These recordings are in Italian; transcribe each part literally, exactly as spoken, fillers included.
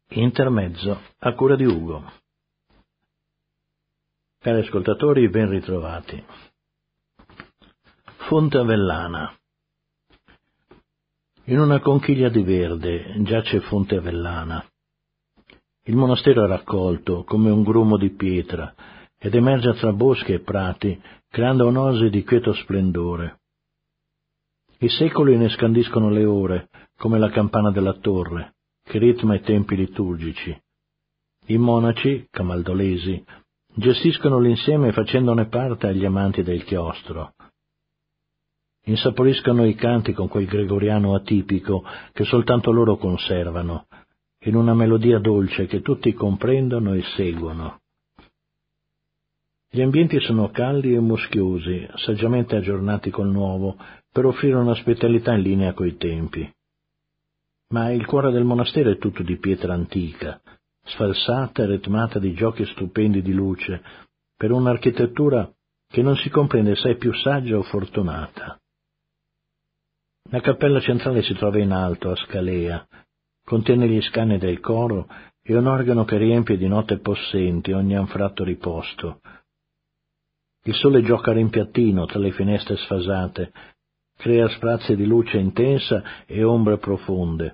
Intermezzo a cura di Ugo. Cari ascoltatori, ben ritrovati. Fonte Avellana. In una conchiglia di verde giace Fonte Avellana. Il monastero è raccolto come un grumo di pietra ed emerge tra boschi e prati, creando un'oasi di quieto splendore. I secoli ne scandiscono le ore, come la campana della torre, che ritma i tempi liturgici. I monaci, camaldolesi, gestiscono l'insieme facendone parte agli amanti del chiostro. Insaporiscono i canti con quel gregoriano atipico che soltanto loro conservano, in una melodia dolce che tutti comprendono e seguono. Gli ambienti sono caldi e muschiosi, saggiamente aggiornati col nuovo, per offrire un'ospitalità in linea coi tempi. Ma il cuore del monastero è tutto di pietra antica, sfalsata e ritmata di giochi stupendi di luce, per un'architettura che non si comprende se è più saggia o fortunata. La cappella centrale si trova in alto, a scalea, contiene gli scani del coro e un organo che riempie di note possenti ogni anfratto riposto. Il sole gioca a rimpiattino tra le finestre sfasate, crea sprazzi di luce intensa e ombre profonde.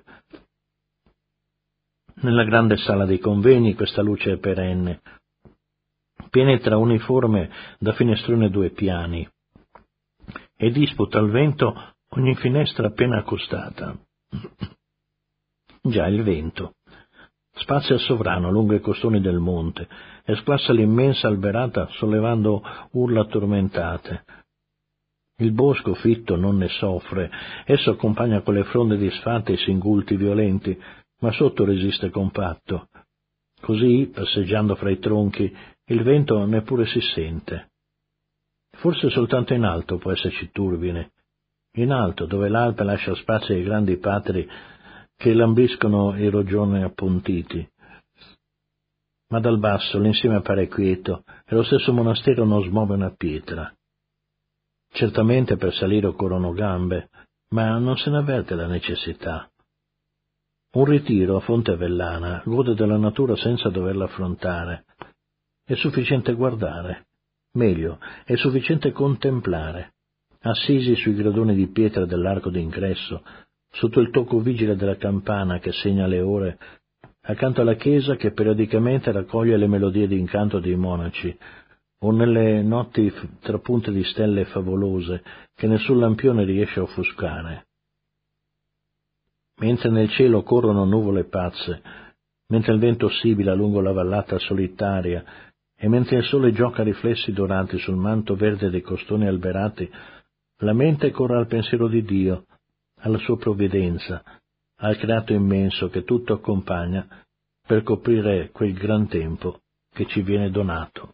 Nella grande sala dei convegni questa luce è perenne, penetra uniforme da finestrone due piani e disputa al vento ogni finestra appena accostata. Già il vento spazia sovrano lungo i costoni del monte e splassa l'immensa alberata sollevando urla tormentate. Il bosco fitto non ne soffre, esso accompagna quelle fronde disfatte i singulti violenti, ma sotto resiste compatto. Così, passeggiando fra i tronchi, il vento neppure si sente. Forse soltanto in alto può esserci turbine, in alto dove l'Alpe lascia spazio ai grandi patri che lambiscono i roggioni appuntiti. Ma dal basso l'insieme appare quieto e lo stesso monastero non smuove una pietra. Certamente per salire occorrono gambe, ma non se ne avverte la necessità. Un ritiro a Fonte Avellana gode della natura senza doverla affrontare. È sufficiente guardare, meglio, è sufficiente contemplare, assisi sui gradoni di pietra dell'arco d'ingresso, sotto il tocco vigile della campana che segna le ore, accanto alla chiesa che periodicamente raccoglie le melodie d'incanto dei monaci, o nelle notti trapunte di stelle favolose che nessun lampione riesce a offuscare. Mentre nel cielo corrono nuvole pazze, mentre il vento sibila lungo la vallata solitaria e mentre il sole gioca riflessi dorati sul manto verde dei costoni alberati, la mente corre al pensiero di Dio, alla sua provvidenza, al creato immenso che tutto accompagna per coprire quel gran tempo che ci viene donato.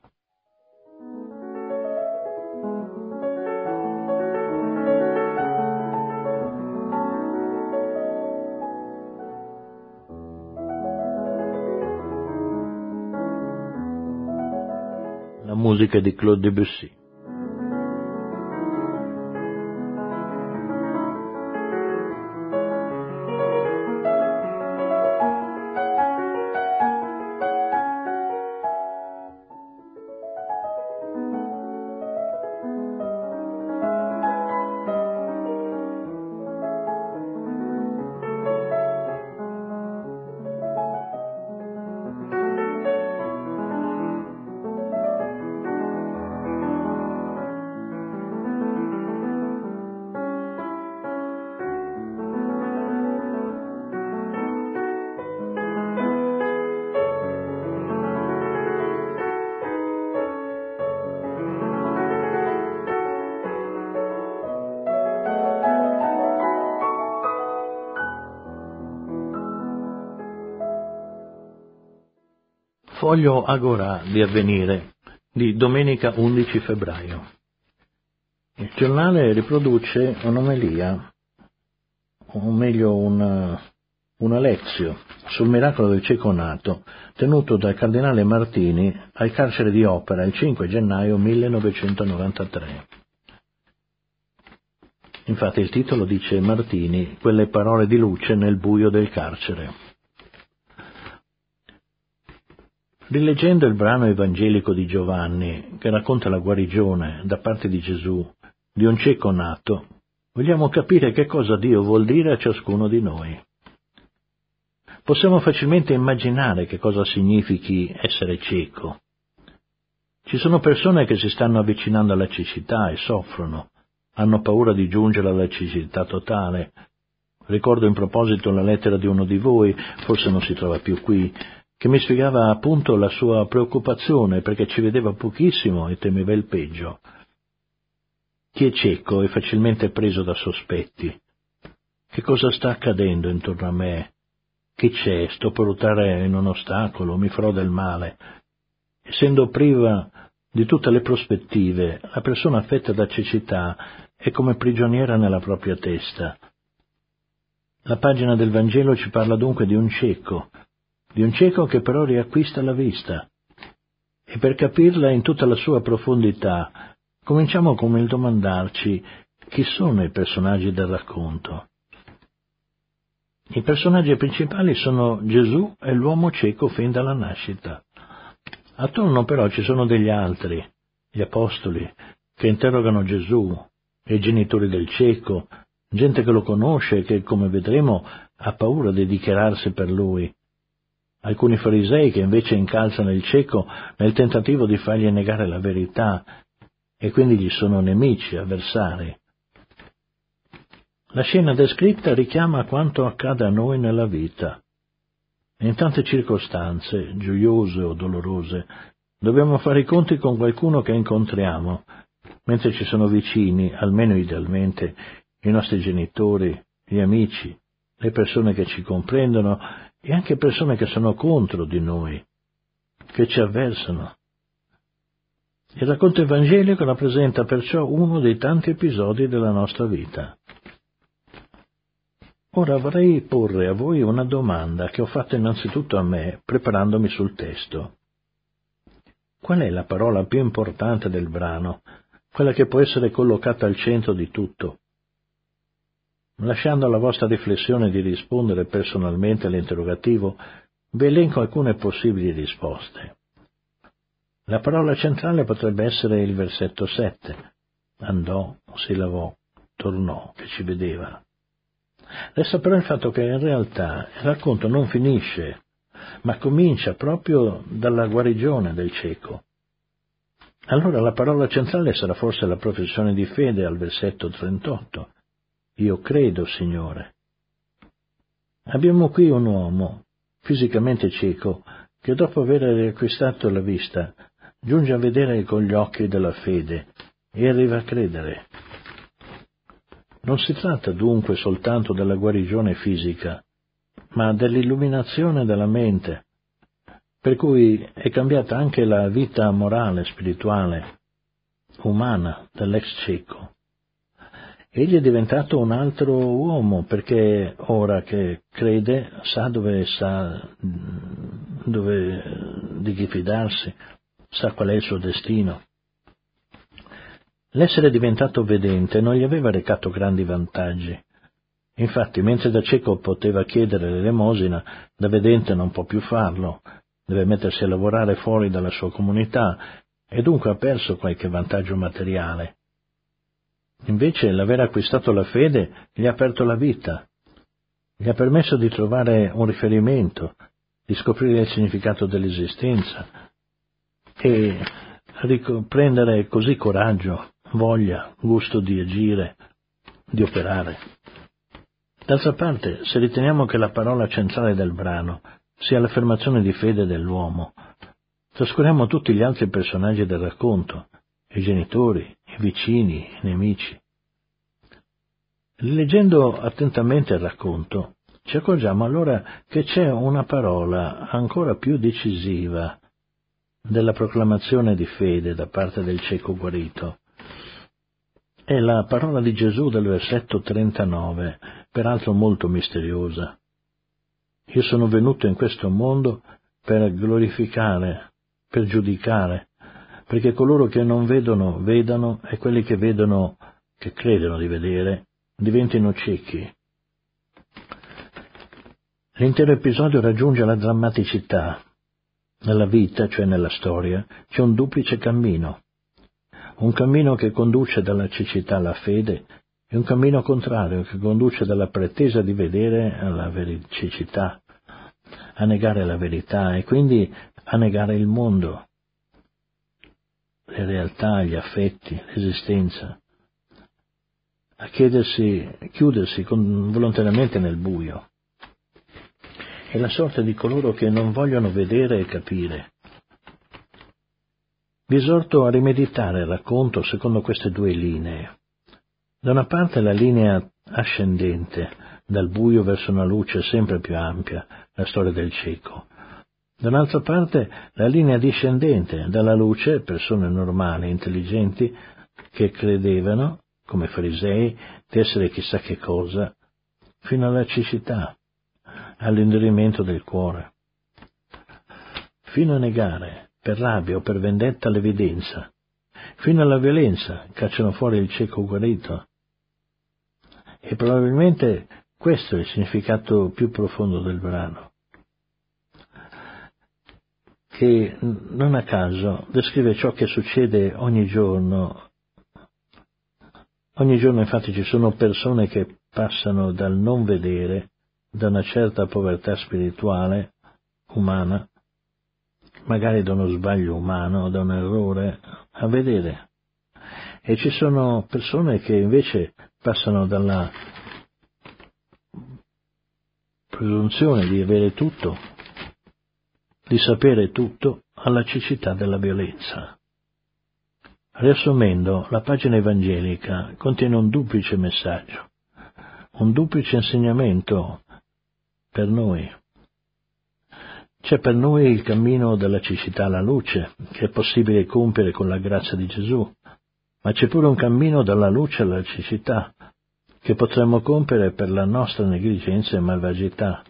La musica di Claude Debussy. Foglio Agorà di Avvenire di domenica undici febbraio. Il giornale riproduce un'omelia, o meglio una, una lezio sul miracolo del cieco nato, tenuto dal cardinale Martini al carcere di Opera il cinque gennaio millenovecentonovantatré. Infatti il titolo dice Martini, quelle parole di luce nel buio del carcere. Rileggendo il brano evangelico di Giovanni, che racconta la guarigione da parte di Gesù di un cieco nato, vogliamo capire che cosa Dio vuol dire a ciascuno di noi. Possiamo facilmente immaginare che cosa significhi essere cieco. Ci sono persone che si stanno avvicinando alla cecità e soffrono, hanno paura di giungere alla cecità totale. Ricordo in proposito la lettera di uno di voi, forse non si trova più qui, che mi spiegava appunto la sua preoccupazione perché ci vedeva pochissimo e temeva il peggio. Chi è cieco è facilmente preso da sospetti. Che cosa sta accadendo intorno a me? Chi c'è? Sto per ruotare in un ostacolo, mi farò del male. Essendo priva di tutte le prospettive, la persona affetta da cecità è come prigioniera nella propria testa. La pagina del Vangelo ci parla dunque di un cieco, di un cieco che però riacquista la vista. E per capirla in tutta la sua profondità, cominciamo con il domandarci chi sono i personaggi del racconto. I personaggi principali sono Gesù e l'uomo cieco fin dalla nascita. Attorno però ci sono degli altri, gli apostoli, che interrogano Gesù, i genitori del cieco, gente che lo conosce e che, come vedremo, ha paura di dichiararsi per lui. Alcuni farisei che invece incalzano il cieco nel tentativo di fargli negare la verità e quindi gli sono nemici, avversari. La scena descritta richiama quanto accade a noi nella vita. In tante circostanze, gioiose o dolorose, dobbiamo fare i conti con qualcuno che incontriamo, mentre ci sono vicini, almeno idealmente, i nostri genitori, gli amici, le persone che ci comprendono e anche persone che sono contro di noi, che ci avversano. Il racconto evangelico rappresenta perciò uno dei tanti episodi della nostra vita. Ora vorrei porre a voi una domanda che ho fatto innanzitutto a me, preparandomi sul testo. Qual è la parola più importante del brano, quella che può essere collocata al centro di tutto? Lasciando alla vostra riflessione di rispondere personalmente all'interrogativo, vi elenco alcune possibili risposte. La parola centrale potrebbe essere il versetto sette. Andò, si lavò, tornò, che ci vedeva. Resta però il fatto che in realtà il racconto non finisce, ma comincia proprio dalla guarigione del cieco. Allora la parola centrale sarà forse la professione di fede al versetto trentotto. Io credo, Signore. Abbiamo qui un uomo, fisicamente cieco, che dopo aver riacquistato la vista, giunge a vedere con gli occhi della fede e arriva a credere. Non si tratta dunque soltanto della guarigione fisica, ma dell'illuminazione della mente, per cui è cambiata anche la vita morale, spirituale, umana dell'ex cieco. Egli è diventato un altro uomo perché ora che crede sa dove sa dove di chi fidarsi, sa qual è il suo destino. L'essere diventato vedente non gli aveva recato grandi vantaggi. Infatti, mentre da cieco poteva chiedere l'elemosina, da vedente non può più farlo, deve mettersi a lavorare fuori dalla sua comunità e dunque ha perso qualche vantaggio materiale. Invece l'aver acquistato la fede gli ha aperto la vita, gli ha permesso di trovare un riferimento, di scoprire il significato dell'esistenza e riprendere così coraggio, voglia, gusto di agire, di operare. D'altra parte, se riteniamo che la parola centrale del brano sia l'affermazione di fede dell'uomo, trascuriamo tutti gli altri personaggi del racconto, i genitori, i vicini, i nemici. Leggendo attentamente il racconto, ci accorgiamo allora che c'è una parola ancora più decisiva della proclamazione di fede da parte del cieco guarito. È la parola di Gesù del versetto trentanove, peraltro molto misteriosa. Io sono venuto in questo mondo per glorificare, per giudicare, perché coloro che non vedono vedano e quelli che vedono, che credono di vedere, diventino ciechi. L'intero episodio raggiunge la drammaticità Nella vita, cioè nella storia, c'è un duplice cammino. Un cammino che conduce dalla cecità alla fede e un cammino contrario che conduce dalla pretesa di vedere alla cecità, a negare la verità e quindi a negare il mondo, le realtà, gli affetti, l'esistenza, a chiedersi, chiudersi con, volontariamente nel buio. È la sorte di coloro che non vogliono vedere e capire. Vi esorto a rimeditare il racconto secondo queste due linee. Da una parte la linea ascendente, dal buio verso una luce sempre più ampia, la storia del cieco. Da un'altra parte la linea discendente, dalla luce, persone normali, intelligenti, che credevano, come farisei, di essere chissà che cosa, fino alla cecità, all'indurimento del cuore, fino a negare, per rabbia o per vendetta, l'evidenza, fino alla violenza, cacciano fuori il cieco guarito. E probabilmente questo è il significato più profondo del brano, che non a caso descrive ciò che succede ogni giorno. Ogni giorno infatti ci sono persone che passano dal non vedere, da una certa povertà spirituale, umana, magari da uno sbaglio umano, da un errore, a vedere. E ci sono persone che invece passano dalla presunzione di avere tutto, di sapere tutto, alla cecità della violenza. Riassumendo, la pagina evangelica contiene un duplice messaggio, un duplice insegnamento per noi. C'è per noi il cammino dalla cecità alla luce, che è possibile compiere con la grazia di Gesù, ma c'è pure un cammino dalla luce alla cecità, che potremmo compiere per la nostra negligenza e malvagità.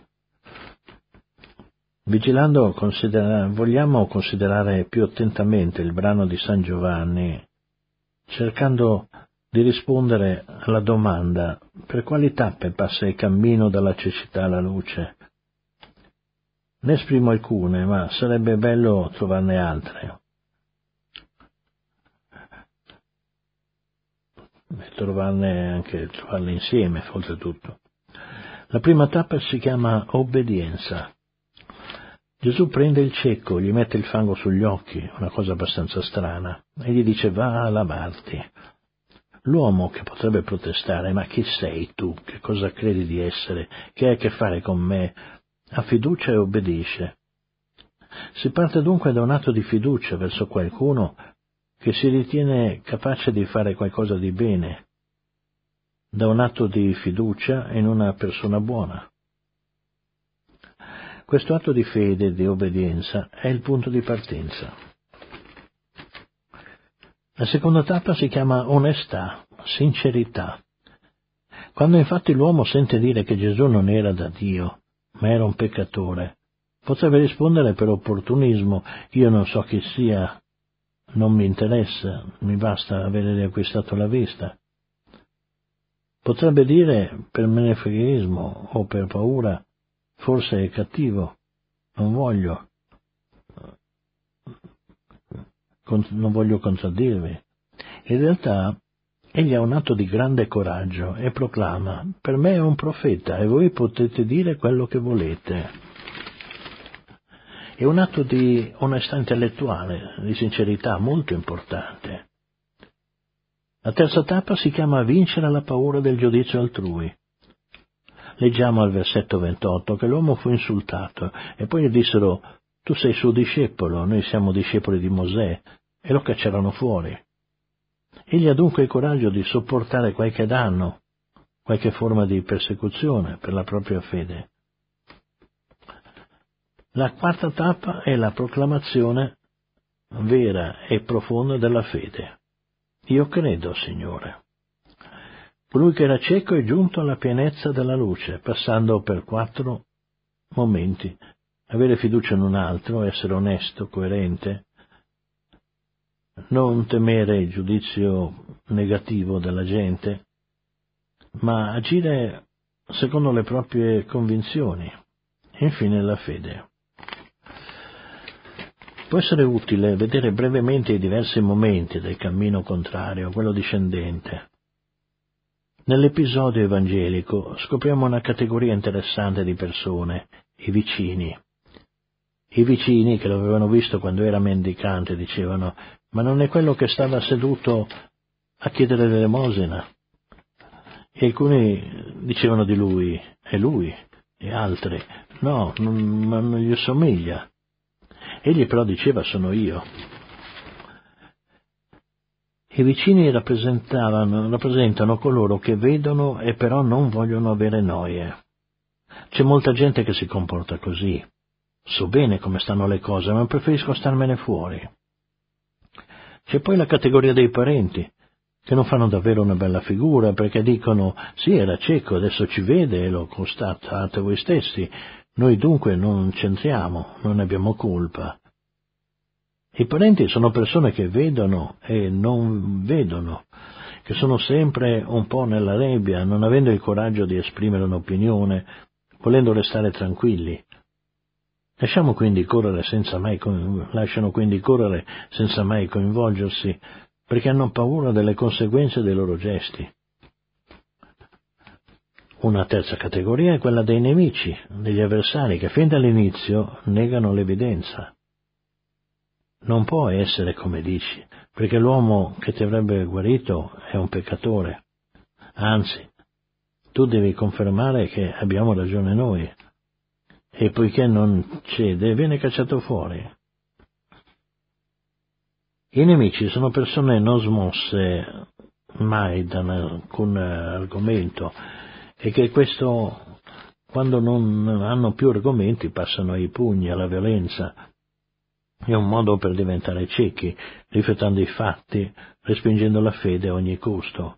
Vigilando, considera- vogliamo considerare più attentamente il brano di San Giovanni, cercando di rispondere alla domanda: per quali tappe passa il cammino dalla cecità alla luce? Ne esprimo alcune, ma sarebbe bello trovarne altre. E trovarne anche, trovarle insieme, oltretutto. La prima tappa si chiama obbedienza. Gesù prende il cieco, gli mette il fango sugli occhi, una cosa abbastanza strana, e gli dice: va a lavarti. L'uomo, che potrebbe protestare: ma chi sei tu? Che cosa credi di essere? Che hai a che fare con me? Ha fiducia e obbedisce. Si parte dunque da un atto di fiducia verso qualcuno che si ritiene capace di fare qualcosa di bene, da un atto di fiducia in una persona buona. Questo atto di fede e di obbedienza è il punto di partenza. La seconda tappa si chiama onestà, sincerità. Quando infatti l'uomo sente dire che Gesù non era da Dio, ma era un peccatore, potrebbe rispondere per opportunismo: io non so chi sia, non mi interessa, mi basta avere riacquistato la vista. Potrebbe dire per menefreghismo o per paura: forse è cattivo, non voglio, non voglio contraddirvi. In realtà egli ha un atto di grande coraggio e proclama: per me è un profeta e voi potete dire quello che volete. È un atto di onestà intellettuale, di sincerità molto importante. La terza tappa si chiama vincere la paura del giudizio altrui. Leggiamo al versetto ventotto che l'uomo fu insultato e poi gli dissero: tu sei suo discepolo, noi siamo discepoli di Mosè, e lo cacciarono fuori. Egli ha dunque il coraggio di sopportare qualche danno, qualche forma di persecuzione per la propria fede. La quarta tappa è la proclamazione vera e profonda della fede. Io credo, Signore. Colui che era cieco è giunto alla pienezza della luce, passando per quattro momenti: avere fiducia in un altro, essere onesto, coerente, non temere il giudizio negativo della gente, ma agire secondo le proprie convinzioni, e infine la fede. Può essere utile vedere brevemente i diversi momenti del cammino contrario, quello discendente. Nell'episodio evangelico scopriamo una categoria interessante di persone, i vicini. I vicini che lo avevano visto quando era mendicante dicevano: ma non è quello che stava seduto a chiedere l'elemosina? E alcuni dicevano di lui: è lui, e altri: no, non, non gli somiglia. Egli però diceva: sono io. I vicini rappresentavano, rappresentano coloro che vedono e però non vogliono avere noie. C'è molta gente che si comporta così. So bene come stanno le cose, ma preferisco starmene fuori. C'è poi la categoria dei parenti, che non fanno davvero una bella figura, perché dicono: sì, era cieco, adesso ci vede e lo constatate voi stessi, noi dunque non c'entriamo, non ne abbiamo colpa. I parenti sono persone che vedono e non vedono, che sono sempre un po' nella nebbia, non avendo il coraggio di esprimere un'opinione, volendo restare tranquilli. Lasciamo quindi correre senza mai, lasciano quindi correre senza mai coinvolgersi, perché hanno paura delle conseguenze dei loro gesti. Una terza categoria è quella dei nemici, degli avversari, che fin dall'inizio negano l'evidenza. Non può essere come dici, perché l'uomo che ti avrebbe guarito è un peccatore. Anzi, tu devi confermare che abbiamo ragione noi. E poiché non cede, viene cacciato fuori. I nemici sono persone non smosse mai da alcun argomento e che questo, quando non hanno più argomenti, passano ai pugni, alla violenza. È un modo per diventare ciechi, rifiutando i fatti, respingendo la fede a ogni costo.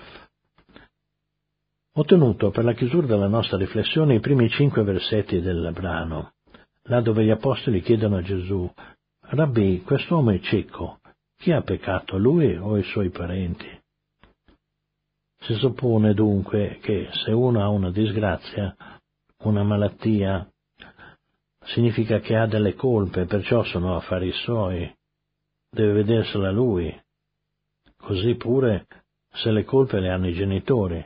Ho tenuto per la chiusura della nostra riflessione i primi cinque versetti del brano, là dove gli apostoli chiedono a Gesù: Rabbì, quest'uomo è cieco, chi ha peccato, lui o i suoi parenti? Si suppone dunque che se uno ha una disgrazia, una malattia, significa che ha delle colpe, perciò sono affari suoi, deve vedersela lui. Così pure se le colpe le hanno i genitori.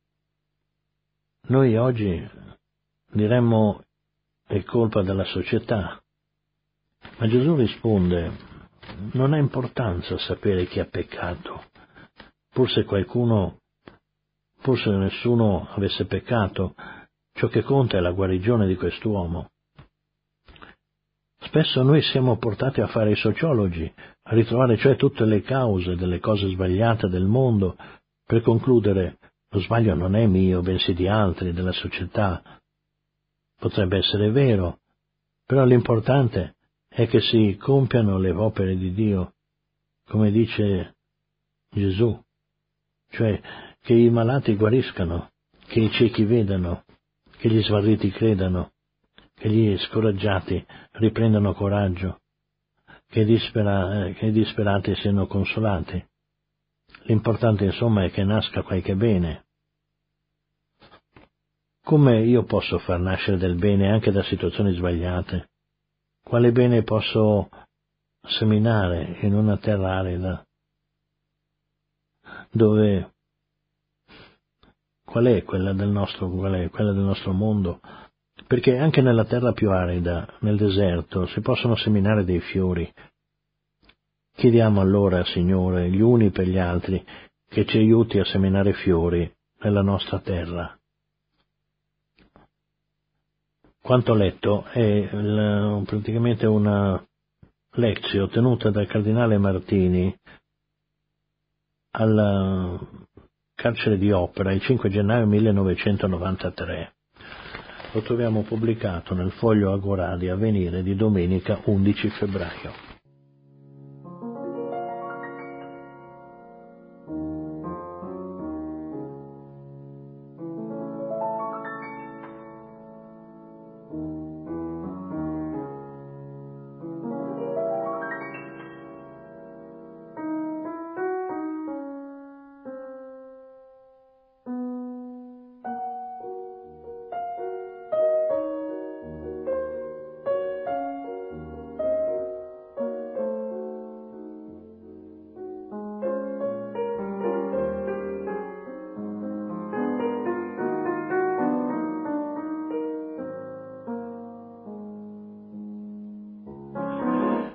Noi oggi diremmo è colpa della società, ma Gesù risponde: non ha importanza sapere chi ha peccato, pur se qualcuno, pur se nessuno avesse peccato, ciò che conta è la guarigione di quest'uomo. Spesso noi siamo portati a fare i sociologi, a ritrovare cioè tutte le cause delle cose sbagliate del mondo, per concludere: lo sbaglio non è mio, bensì di altri, della società. Potrebbe essere vero, però l'importante è che si compiano le opere di Dio, come dice Gesù, cioè che i malati guariscano, che i ciechi vedano, che gli smarriti credano, che gli scoraggiati riprendano coraggio, che, dispera, che i disperati siano consolati. L'importante insomma è che nasca qualche bene. Come io posso far nascere del bene anche da situazioni sbagliate? Quale bene posso seminare in una terra arida? Dove, qual è quella del nostro, qual è quella del nostro mondo? Perché anche nella terra più arida, nel deserto, si possono seminare dei fiori. Chiediamo allora, Signore, gli uni per gli altri, che ci aiuti a seminare fiori nella nostra terra. Quanto letto è il, praticamente una lezione tenuta dal cardinale Martini al carcere di Opera il cinque gennaio millenovecentonovantatré. Lo troviamo pubblicato nel foglio Agorà di Avvenire di domenica undici febbraio.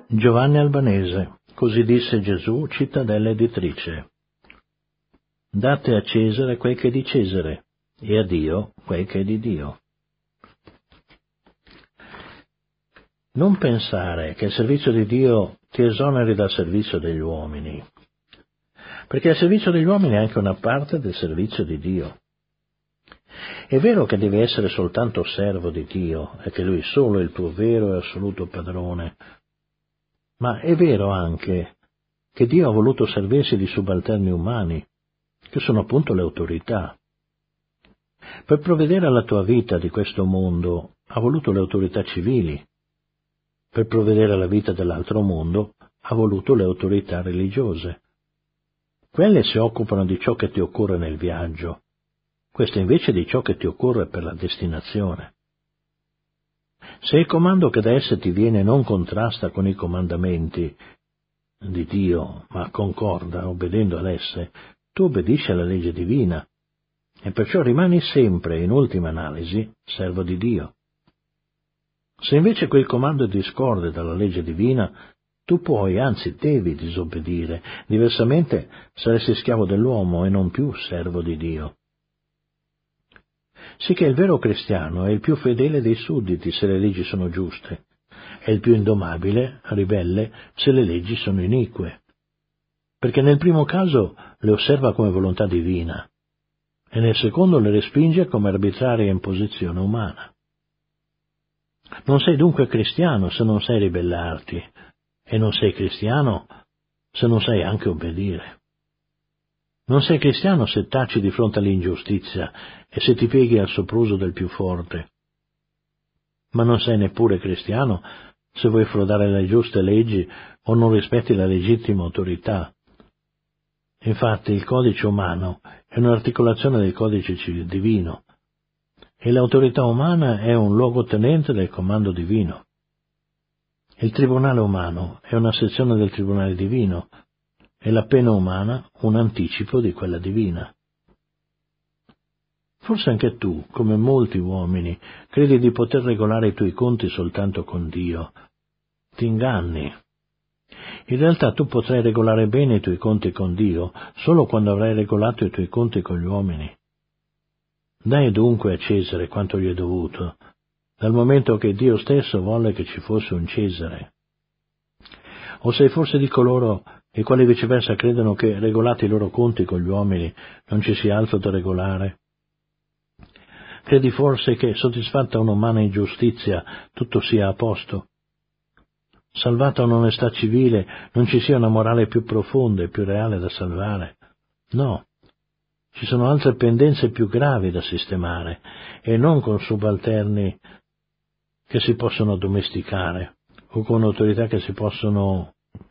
Giovanni Albanese, così disse Gesù, cittadella editrice. Date a Cesare quel che è di Cesare e a Dio quel che è di Dio. Non pensare che il servizio di Dio ti esoneri dal servizio degli uomini, perché il servizio degli uomini è anche una parte del servizio di Dio. È vero che devi essere soltanto servo di Dio e che Lui solo è il tuo vero e assoluto padrone, ma è vero anche che Dio ha voluto servirsi di subalterni umani, che sono appunto le autorità. Per provvedere alla tua vita di questo mondo ha voluto le autorità civili, per provvedere alla vita dell'altro mondo ha voluto le autorità religiose. Quelle si occupano di ciò che ti occorre nel viaggio, queste invece di ciò che ti occorre per la destinazione. Se il comando che da esse ti viene non contrasta con i comandamenti di Dio, ma concorda obbedendo ad esse, tu obbedisci alla legge divina e perciò rimani sempre, in ultima analisi, servo di Dio. Se invece quel comando è discorde dalla legge divina, tu puoi, anzi devi disobbedire, diversamente saresti schiavo dell'uomo e non più servo di Dio. Sicché il vero cristiano è il più fedele dei sudditi se le leggi sono giuste, è il più indomabile, ribelle, se le leggi sono inique, perché nel primo caso le osserva come volontà divina e nel secondo le respinge come arbitraria imposizione umana. Non sei dunque cristiano se non sai ribellarti, e non sei cristiano se non sai anche obbedire. Non sei cristiano se taci di fronte all'ingiustizia e se ti pieghi al sopruso del più forte. Ma non sei neppure cristiano se vuoi frodare le giuste leggi o non rispetti la legittima autorità. Infatti il codice umano è un'articolazione del codice divino e l'autorità umana è un luogotenente del comando divino. Il tribunale umano è una sezione del tribunale divino e la pena umana un anticipo di quella divina. Forse anche tu, come molti uomini, credi di poter regolare i tuoi conti soltanto con Dio. Ti inganni. In realtà tu potrai regolare bene i tuoi conti con Dio solo quando avrai regolato i tuoi conti con gli uomini. Dai dunque a Cesare quanto gli è dovuto, dal momento che Dio stesso volle che ci fosse un Cesare. O sei forse di coloro i quali viceversa credono che, regolati i loro conti con gli uomini, non ci sia altro da regolare? Credi forse che, soddisfatta un'umana ingiustizia, tutto sia a posto? Salvata un'onestà civile, non ci sia una morale più profonda e più reale da salvare? No. Ci sono altre pendenze più gravi da sistemare, e non con subalterni che si possono addomesticare, o con autorità che si possono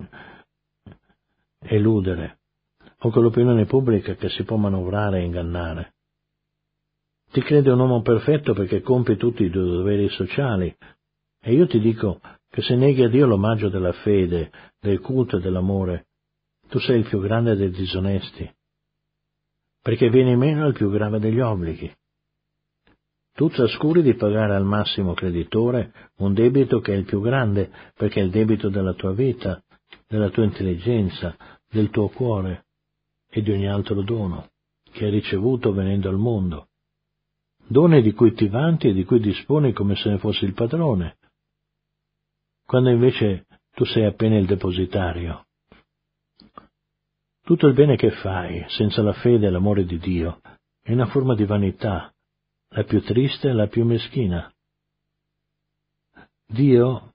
eludere, o con l'opinione pubblica che si può manovrare e ingannare. Ti credi un uomo perfetto perché compi tutti i tuoi doveri sociali, e io ti dico che se neghi a Dio l'omaggio della fede, del culto e dell'amore, tu sei il più grande dei disonesti, perché vieni meno al più grave degli obblighi. Tu trascuri di pagare al massimo creditore un debito che è il più grande, perché è il debito della tua vita, della tua intelligenza, del tuo cuore e di ogni altro dono che hai ricevuto venendo al mondo. Doni di cui ti vanti e di cui disponi come se ne fossi il padrone, quando invece tu sei appena il depositario. Tutto il bene che fai, senza la fede e l'amore di Dio, è una forma di vanità, la più triste e la più meschina. Dio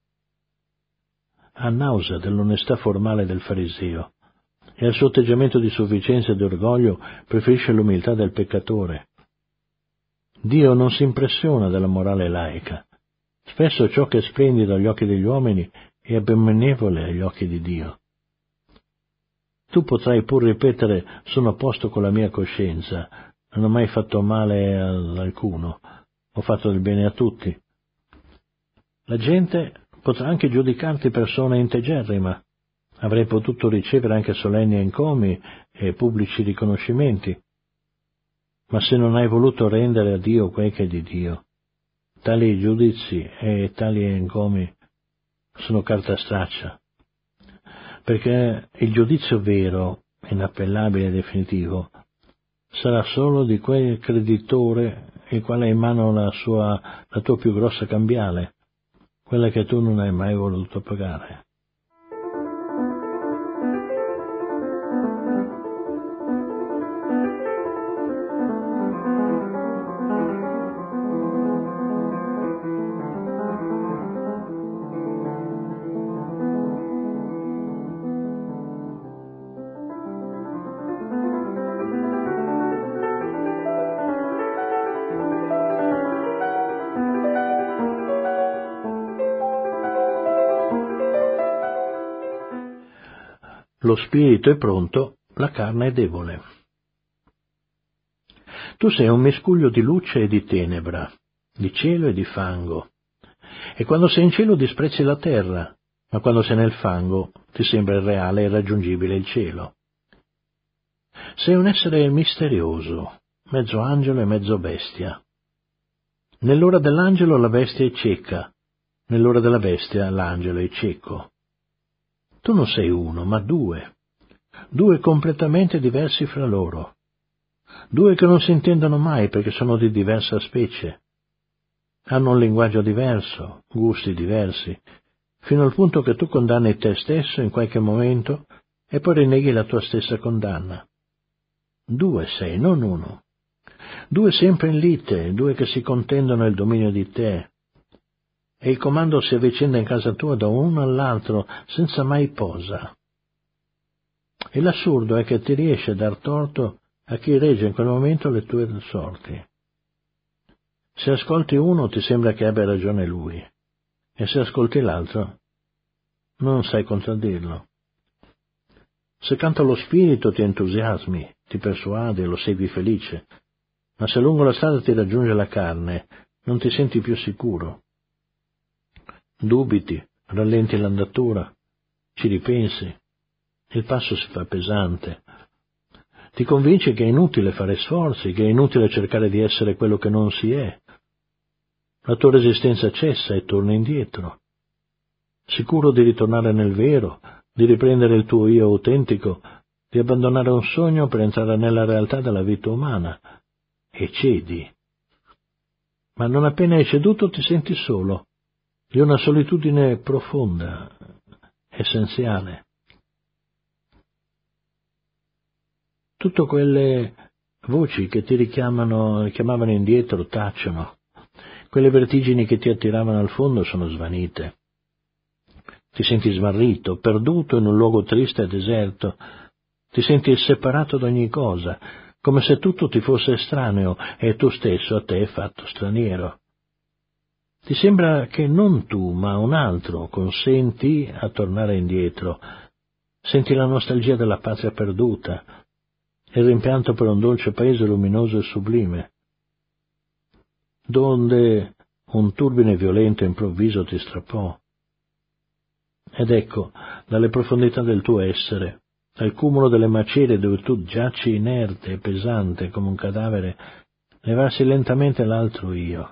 ha nausea dell'onestà formale del fariseo e al suo atteggiamento di sufficienza e di orgoglio preferisce l'umiltà del peccatore. Dio non si impressiona della morale laica. Spesso ciò che è splendido agli occhi degli uomini è abominevole agli occhi di Dio. Tu potrai pur ripetere: sono a posto con la mia coscienza, non ho mai fatto male ad alcuno, ho fatto del bene a tutti. La gente potrà anche giudicarti persona integerrima, avrei potuto ricevere anche solenni encomi e pubblici riconoscimenti, ma se non hai voluto rendere a Dio quel che è di Dio, tali giudizi e tali encomi sono carta straccia, perché il giudizio vero, inappellabile e definitivo, sarà solo di quel creditore il quale ha in mano la sua, la tua più grossa cambiale, quella che tu non hai mai voluto pagare. Lo spirito è pronto, la carne è debole. Tu sei un miscuglio di luce e di tenebra, di cielo e di fango. E quando sei in cielo disprezzi la terra, ma quando sei nel fango ti sembra irreale e irraggiungibile il cielo. Sei un essere misterioso, mezzo angelo e mezzo bestia. Nell'ora dell'angelo la bestia è cieca, nell'ora della bestia l'angelo è cieco. Tu non sei uno, ma due, due completamente diversi fra loro, due che non si intendono mai perché sono di diversa specie. Hanno un linguaggio diverso, gusti diversi, fino al punto che tu condanni te stesso in qualche momento e poi rinneghi la tua stessa condanna. Due sei, non uno. Due sempre in lite, due che si contendono il dominio di te. E il comando si avvicenda in casa tua da uno all'altro senza mai posa. E l'assurdo è che ti riesce a dar torto a chi regge in quel momento le tue sorti. Se ascolti uno ti sembra che abbia ragione lui, e se ascolti l'altro non sai contraddirlo. Se canta lo spirito ti entusiasmi, ti persuade, lo segui felice, ma se lungo la strada ti raggiunge la carne non ti senti più sicuro. Dubiti, rallenti l'andatura, ci ripensi, il passo si fa pesante. Ti convinci che è inutile fare sforzi, che è inutile cercare di essere quello che non si è. La tua resistenza cessa e torna indietro. Sicuro di ritornare nel vero, di riprendere il tuo io autentico, di abbandonare un sogno per entrare nella realtà della vita umana, e cedi. Ma non appena hai ceduto ti senti solo, di una solitudine profonda, essenziale. Tutte quelle voci che ti richiamano, richiamavano indietro tacciono, quelle vertigini che ti attiravano al fondo sono svanite. Ti senti smarrito, perduto in un luogo triste e deserto, ti senti separato da ogni cosa, come se tutto ti fosse estraneo e tu stesso a te fatto straniero. Ti sembra che non tu, ma un altro consenti a tornare indietro. Senti la nostalgia della patria perduta, il rimpianto per un dolce paese luminoso e sublime, donde un turbine violento e improvviso ti strappò. Ed ecco, dalle profondità del tuo essere, dal cumulo delle macerie dove tu giaci inerte e pesante come un cadavere, levarsi lentamente l'altro io.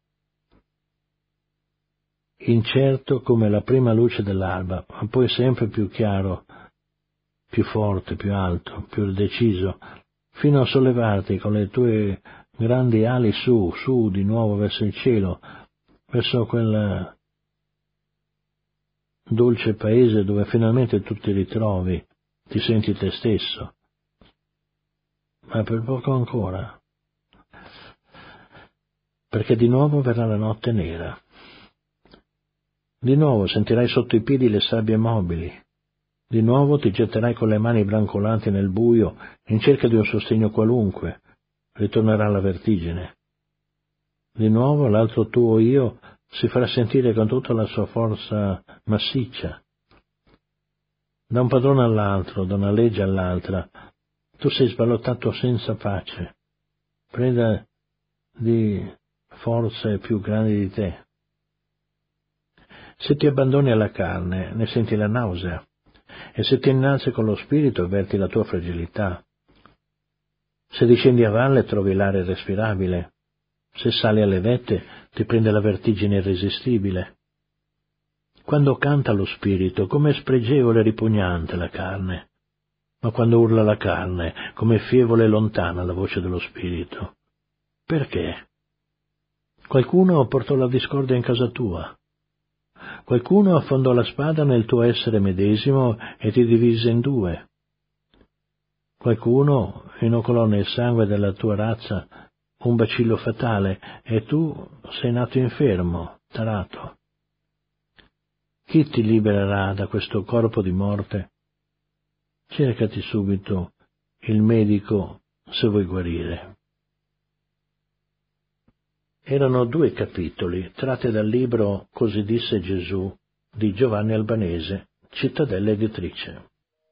Incerto come la prima luce dell'alba, ma poi sempre più chiaro, più forte, più alto, più deciso, fino a sollevarti con le tue grandi ali su, su di nuovo verso il cielo, verso quel dolce paese dove finalmente tu ti ritrovi, ti senti te stesso. Ma per poco ancora, perché di nuovo verrà la notte nera. Di nuovo sentirai sotto i piedi le sabbie mobili. Di nuovo ti getterai con le mani brancolanti nel buio in cerca di un sostegno qualunque. Ritornerà la vertigine. Di nuovo l'altro tuo io si farà sentire con tutta la sua forza massiccia. Da un padrone all'altro, da una legge all'altra, tu sei sballottato senza pace, preda di forze più grandi di te. Se ti abbandoni alla carne, ne senti la nausea, e se ti innalzi con lo spirito avverti la tua fragilità. Se discendi a valle trovi l'aria irrespirabile, se sali alle vette ti prende la vertigine irresistibile. Quando canta lo spirito, com'è spregevole e ripugnante la carne, ma quando urla la carne, com'è fievole e lontana la voce dello spirito. Perché? Qualcuno portò la discordia in casa tua. Qualcuno affondò la spada nel tuo essere medesimo e ti divise in due. Qualcuno inocolò nel sangue della tua razza un bacillo fatale e tu sei nato infermo, tarato. Chi ti libererà da questo corpo di morte? Cercati subito il medico se vuoi guarire. Erano due capitoli tratti dal libro Così disse Gesù di Giovanni Albanese, Cittadella Editrice.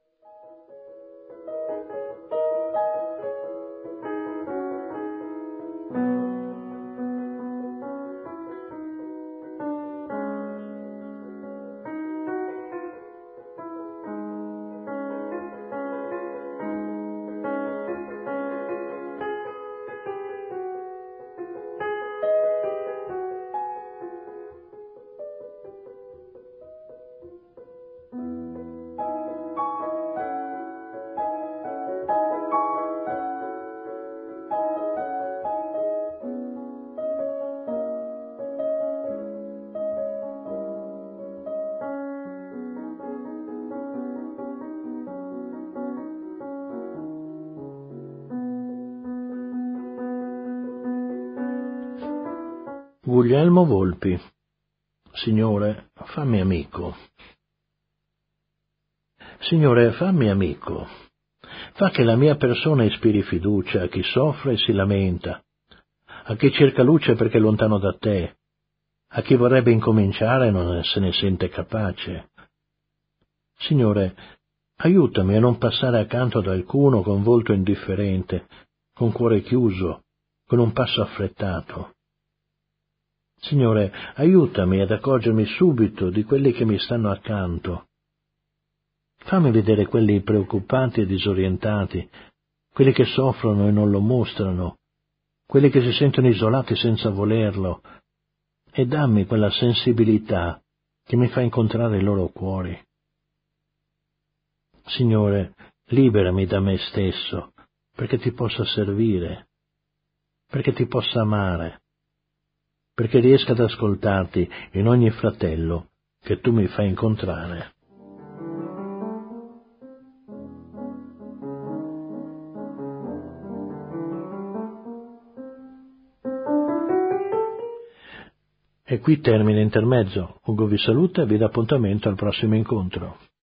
Guglielmo Volpi. Signore, fammi amico. Signore, fammi amico. Fa che la mia persona ispiri fiducia a chi soffre e si lamenta, a chi cerca luce perché è lontano da te, a chi vorrebbe incominciare e non se ne sente capace. Signore, aiutami a non passare accanto ad alcuno con volto indifferente, con cuore chiuso, con un passo affrettato. Signore, aiutami ad accorgermi subito di quelli che mi stanno accanto. Fammi vedere quelli preoccupati e disorientati, quelli che soffrono e non lo mostrano, quelli che si sentono isolati senza volerlo, e dammi quella sensibilità che mi fa incontrare i loro cuori. Signore, liberami da me stesso, perché ti possa servire, perché ti possa amare, perché riesca ad ascoltarti in ogni fratello che tu mi fai incontrare. E qui termina Intermezzo. Ugo vi saluta e vi dà appuntamento al prossimo incontro.